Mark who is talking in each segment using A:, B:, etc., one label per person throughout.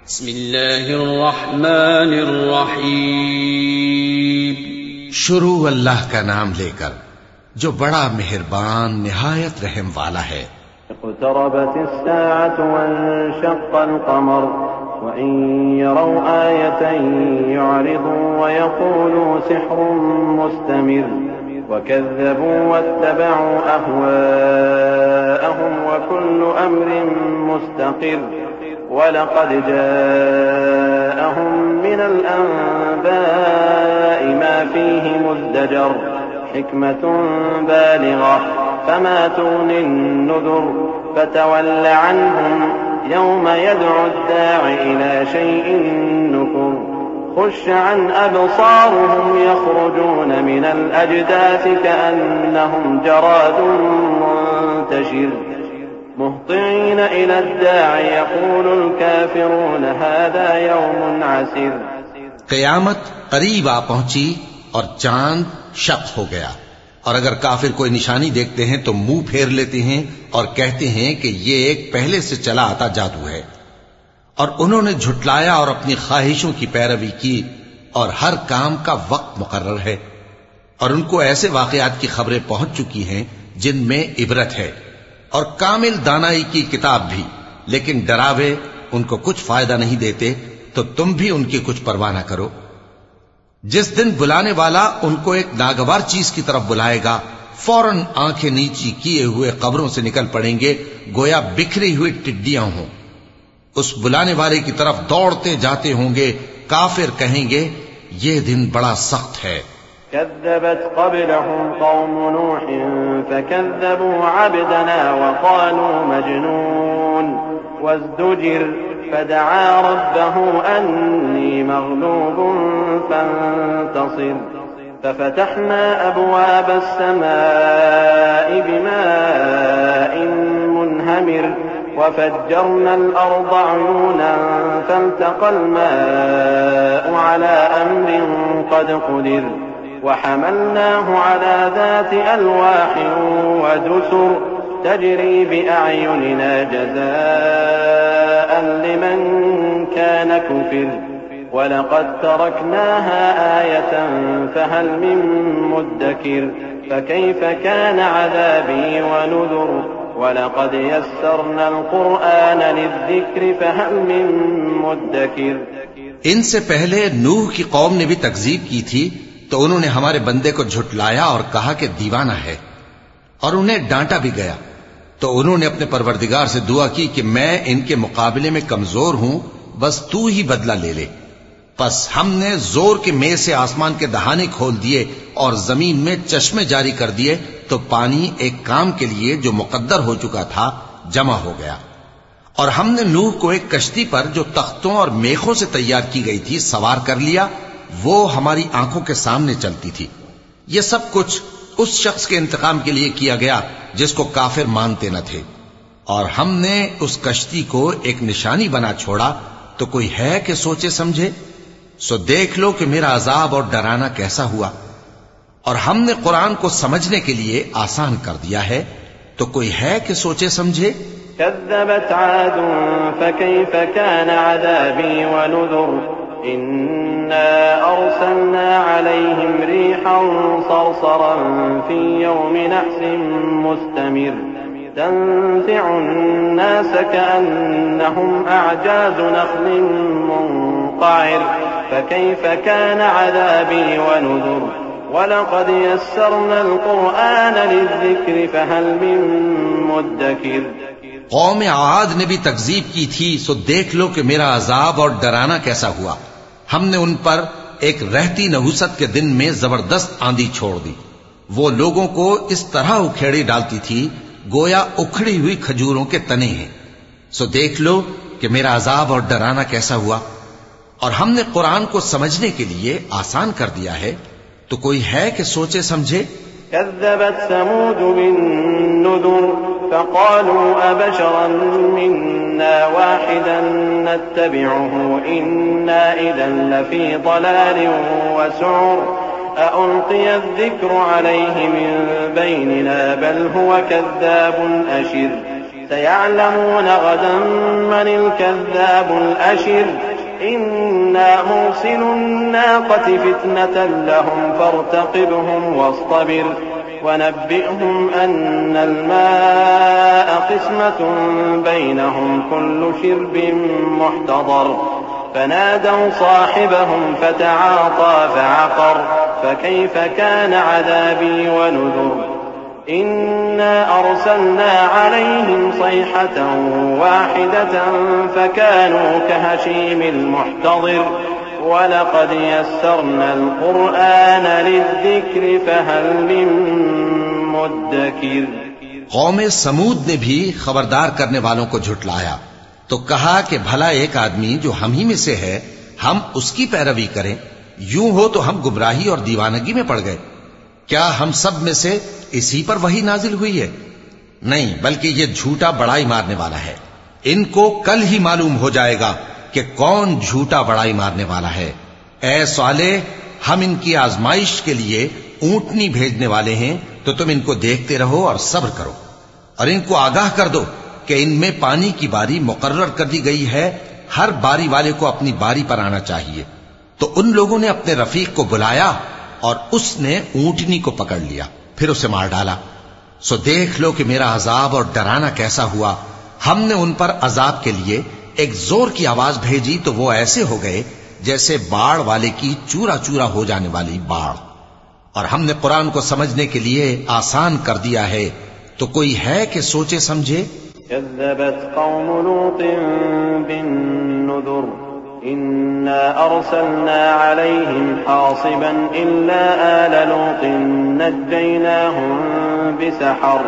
A: बिस्मिल्लाहिर्रहमानिर्रहीम।
B: शुरू अल्लाह का नाम लेकर जो बड़ा मेहरबान निहायत रहम वाला है।
C: इक़्तरबतिस्साअतु वन्शक़्क़ल क़मर वइन यरौ आयतन यु'रिदू वयक़ूलू सिह्रुन मुस्तमिर वकज़्ज़बू वत्तबअू अहवाअहुम वकुल्लु अम्रिन मुस्तक़िर वलक़द जाअहुम मिनल अन्बाइ मा फ़ीहि मुज़्दजर हिक्मतुन बालिग़ह फमा तुग़नि न्नुज़ुर फ़तवल्ल अन्हुम यौम यदअु द्दा'i इला शैइन नुकुर खुश्श अन अबसारुहुम यख़रुजून मिनल अजदाथि कअन्नहुम जरादुन मुंतशिर मुहतिईन इला द्दा'i यक़ूलुल काफ़िरून हाज़ा यौमुन असीर।
B: क़यामत करीब आ पहुंची और चांद शक हो गया, और अगर काफिर कोई निशानी देखते हैं तो मुंह फेर लेते हैं और कहते हैं कि ये एक पहले से चला आता जादू है। और उन्होंने झुटलाया और अपनी ख्वाहिशों की पैरवी की, और हर काम का वक्त मुकर्रर है। और उनको ऐसे वाकयात की खबरें पहुंच चुकी हैं जिनमें इबरत है, और कामिल दानाई की किताब भी, लेकिन डरावे उनको कुछ फायदा नहीं देते, तो तुम भी उनकी कुछ परवाह न करो। जिस दिन बुलाने वाला उनको एक नागवार चीज की तरफ बुलाएगा, फौरन आंखें नीची किए हुए कब्रों से निकल पड़ेंगे, गोया बिखरी हुई टिड्डियां हों। उस बुलाने वाले की तरफ दौड़ते जाते होंगे। काफिर कहेंगे, यह दिन बड़ा सख्त है।
C: कज़्ज़बत क़ब्लहुम क़ौम नूह फ़कज़्ज़बू अब्दना वक़ालू मजनून वज़्दुजिर फदआ रब्बहु अन्नी मग़लूबुन फंतसिर फफ़तहना अबवाब अस्समाइ बिमाइन मुनहमिर वफ़ज्जरना अल-अर्ज़ उयूनन फ़ल्तक़ा अल-माउ अला अम्रिन क़द क़ुदिर वहमलनाहु अला ज़ाति अल्वाहिन वदुसुर तजरी बिअअयुनिना जज़ाअन लिमन कान कुफिर वलक़द तरकनाहा आयतन फ़हल मिन मुद्दकिर फ़कैफ़ कान अज़ाबी वनुज़ुर वलक़द यस्सरना अल-क़ुरआन लिज़्ज़िक्रि फ़हल मिन मुद्दकिर।
B: इनसे पहले नूह की कौम ने भी तकज़ीब की थी, तो उन्होंने हमारे बंदे को झुटलाया और कहा कि दीवाना है, और उन्हें डांटा भी गया। तो उन्होंने अपने परवरदिगार से दुआ की कि मैं इनके मुकाबले में कमजोर हूं, बस तू ही बदला ले ले। बस हमने जोर के मेह से आसमान के दहाने खोल दिए और जमीन में चश्मे जारी कर दिए, तो पानी एक काम के लिए जो मुकद्दर हो चुका था जमा हो गया। और हमने नूह को एक कश्ती पर जो तख्तों और मेखों से तैयार की गई थी सवार कर लिया। वो हमारी आंखों के सामने चलती थी। ये सब कुछ उस शख्स के इंतकाम के लिए किया गया जिसको काफिर मानते न थे। और हमने उस कश्ती को एक निशानी बना छोड़ा, तो कोई है कि सोचे समझे? सो देख लो कि मेरा अजाब और डराना कैसा हुआ। और हमने कुरान को समझने के लिए आसान कर दिया है, तो कोई है कि सोचे समझे?
C: कज़्ज़बत आदुन फ़कैफ़ कान अज़ाबी वनुज़ुर इन्ना अर्सलना अलैहिम रीहन सरसरन फ़ी यौमि नहसिन मुस्तमिर तंज़िउ अन्नास कअन्नहुम अअजाज़ु नख़्लिन मुनक़अर फ़कैफ़ कान अज़ाबी वनुज़ुर वलक़द यस्सरना अल-क़ुरआन लिज़्ज़िक्रि फ़हल मिन मुद्दकिर।
B: कौम आद ने भी तकजीब की थी, सो देख लो कि मेरा अजाब और डराना कैसा हुआ। हमने उन पर एक रहती नहुसत के दिन में जबरदस्त आंधी छोड़ दी। वो लोगों को इस तरह उखेड़ी डालती थी गोया उखड़ी हुई खजूरों के तने हैं। सो देख लो कि मेरा अजाब और डराना कैसा हुआ। और हमने कुरान को समझने के लिए आसान कर दिया है, तो कोई है कि सोचे समझे?
C: कज़्ज़बत समूद बिन्नुज़ुर फ़क़ालू अबशरन मिन्ना वाहिदन नत्तबिउहु इन्ना इज़न लफ़ी ज़लालिन वसुउर अउल्क़िय अज़्ज़िक्रु अलैहि मिन बैनिना बल हुव कज़्ज़ाबुन अशिर فسيعلمون غدا من الكذاب الأشر إنا مرسل الناقة فتنة لهم فارتقبهم واصطبر ونبئهم أن الماء قسمة بينهم كل شرب محتضر فنادوا صاحبهم فتعاطى فعقر فكيف كان عذابي ونذر إنا أرسلنا عليهم صيحة واحدة فكانوا كهشيم المحتضر ولقد يسرنا القرآن للذكر فهل من मुद्दकिर।
B: कौम समूद ने भी खबरदार करने वालों को झुटलाया तो कहा कि भला एक आदमी जो हम ही में से है हम उसकी पैरवी करें, यूं हो तो हम गुमराही और दीवानगी में पड़ गए। क्या हम सब में से इसी पर वही नाजिल हुई है? नहीं, बल्कि ये झूठा बड़ाई मारने वाला है। इनको कल ही मालूम हो जाएगा कि कौन झूठा बड़ाई मारने वाला है। ऐ साले, हम इनकी आजमाइश के लिए ऊंटनी भेजने वाले हैं, तो तुम इनको देखते रहो और सब्र करो और इनको आगाह कर दो कि इनमें पानी की बारी मुकर्रर कर दी गई है, हर बारी वाले को अपनी बारी पर आना चाहिए। तो उन लोगों ने अपने रफीक को बुलाया और उसने ऊंटनी को पकड़ लिया, फिर उसे मार डाला। सो देख लो कि मेरा अजाब और डराना कैसा हुआ। हमने उन पर अजाब के लिए एक जोर की आवाज भेजी तो वो ऐसे हो गए जैसे बाढ़ वाले की चूरा चूरा हो जाने वाली बाढ़। और हमने कुरान को समझने के लिए आसान कर दिया है, तो कोई है कि सोचे समझे।
C: कज़्ज़बत कौम लूतिन बिन्नुज़ुर इन्ना अर्सलना अलैहिम हासिबन इल्ला आल लूतिन नज्जैनाहुम बिसहर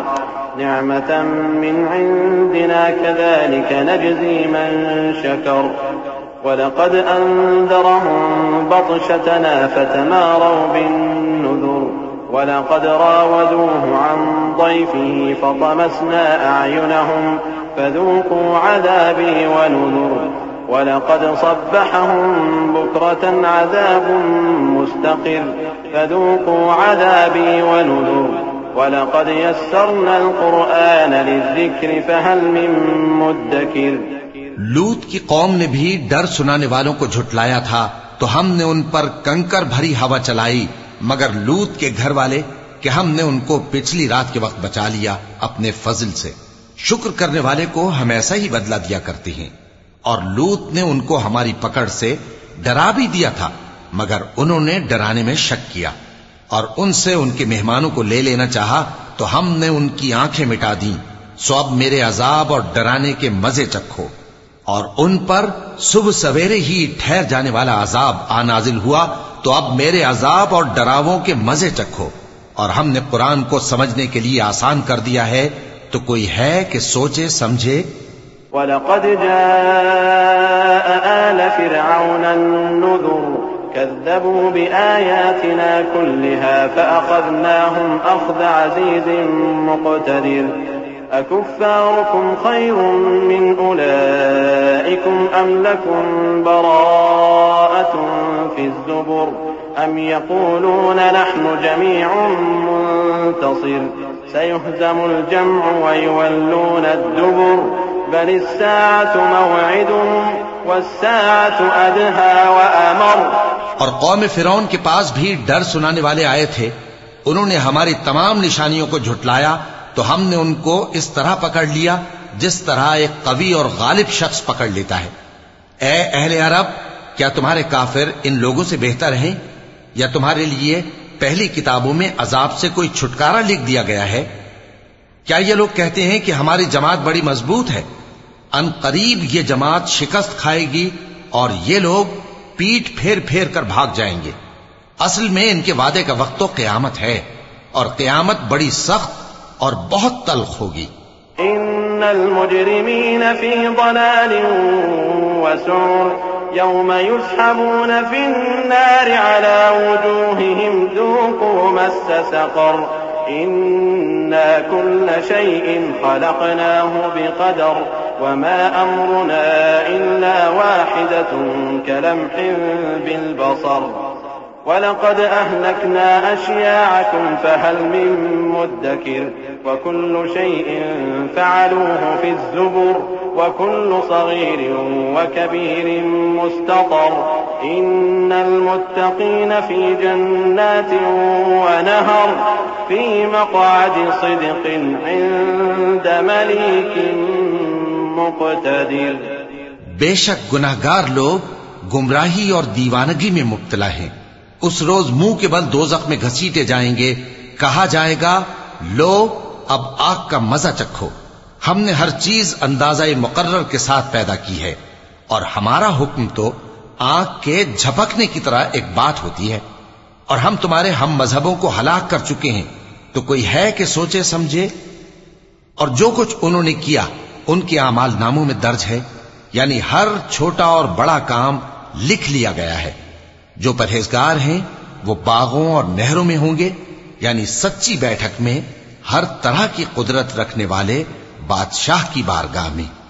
C: निअमतन मिन इंदिना कज़ालिक नजज़ी मन शकर वलक़द अंज़रहुम बत्शतना फतमारव बिन्नुज़ुर वलक़द रावदूहु अन ضيफिही फतमसना अअयुनहुम फज़ूक़ू अज़ाबी वनुज़ुर वलक़द सब्बहहुम बुक्रतन अज़ाबुन मुस्तक़िर फज़ूक़ू अज़ाबी वनुज़ुर वलक़द यस्सरना अल-क़ुरआन लिज़्ज़िक्र फहल मिन मुद्दकिर।
B: लूत की कौम ने भी डर सुनाने वालों को झुटलाया था, तो हमने उन पर कंकर भरी हवा चलाई, मगर लूत के घर वाले कि हमने उनको पिछली रात के वक्त बचा लिया अपने फजल से। शुक्र करने वाले को हम ऐसा ही बदला दिया करते हैं। और लूत ने उनको हमारी पकड़ से डरा भी दिया था, मगर उन्होंने डराने में शक किया और उनसे उनके मेहमानों को ले लेना चाहा, तो हमने उनकी आंखें मिटा दी। सो अब मेरे अजाब और डराने के मजे चखो। और उन पर सुबह सवेरे ही ठहर जाने वाला अजाब आ नाजिल हुआ, तो अब मेरे अजाब और डरावों के मजे चखो। और हमने कुरान को समझने के लिए आसान कर दिया है, तो कोई है कि सोचे समझे।
C: वलक़द जाअ आल फ़िरऔन अन्नुज़ुर कज़्ज़बू बिआयातिना कुल्लिहा फ़अख़ज़नाहुम अख़ज़ अज़ीज़िन मुक़तदिर अकुफ़्फ़ारुकुम ख़ैरुम मिन उलाइकुम अम लकुम बराअतुन फ़िज़्ज़ुबुर अम यक़ूलून नहनु जमीउन मुंतसिर सयुहज़मुल जम्अु वयुवल्लून अद्दुबुर बलिस्साअतु मौइदुहुम वस्साअतु अदहा वअमर।
B: और कौम फिरौन के पास भी डर सुनाने वाले आए थे, उन्होंने हमारी तमाम निशानियों को झुटलाया, तो हमने उनको इस तरह पकड़ लिया जिस तरह एक कवी और गालिब शख्स पकड़ लेता है। ए अहले अरब, क्या तुम्हारे काफिर इन लोगों से बेहतर हैं, या तुम्हारे लिए पहली किताबों में अजाब से कोई छुटकारा लिख दिया गया है? क्या ये लोग कहते हैं कि हमारी जमात बड़ी मजबूत है? अन करीब ये जमात शिकस्त खाएगी और ये लोग पीठ फेर फेर कर भाग जाएंगे। असल में इनके वादे का वक्त तो क़यामत है, और क़यामत बड़ी सख्त और बहुत तल्ख होगी।
C: इन्नल मुजरिमीन फी ज़लालिन व सुर यौम युस्हबून फिन्नार अला वुजूहिहिम ज़ूक़ू मस्स सक़र इन्ना कुल्ल शैइन ख़लक़नाहु बिक़दर वमा अम्रुना इल्ला वाहिदतुन कलम्हिन बिलबसर वलक़द अहलकना अश्याअकुम फहल मिन मुद्दकिर वकुल्लु शैइन फ़अलूहु फ़िज़्ज़ुबुर वकुल्लु सग़ीरिन वकबीरिन मुस्ततर इन्नल मुत्तक़ीन फ़ी जन्नातिन वनहर फ़ी मक़अदि सिद्क़िन इन्द मलीकिन मुक़तदिर।
B: बेशक गुनाहगार लोग गुमराही और दीवानगी में मुब्तला हैं। उस रोज मुंह के बल दोज़ख में घसीटे जाएंगे। कहा जाएगा, लो अब आग का मजा चखो। हमने हर चीज अंदाजा मुकर्रर के साथ पैदा की है और हमारा हुक्म तो आग के झपकने की तरह एक बात होती है। और हम तुम्हारे हम मजहबों को हलाक कर चुके हैं, तो कोई है कि सोचे समझे। और जो कुछ उन्होंने किया उनके आमाल नामों में दर्ज है, यानी हर छोटा और बड़ा काम लिख लिया गया है। जो परहेजगार हैं वो बागों और नहरों में होंगे, यानी सच्ची बैठक में हर तरह की कुदरत रखने वाले बादशाह की बारगाह में।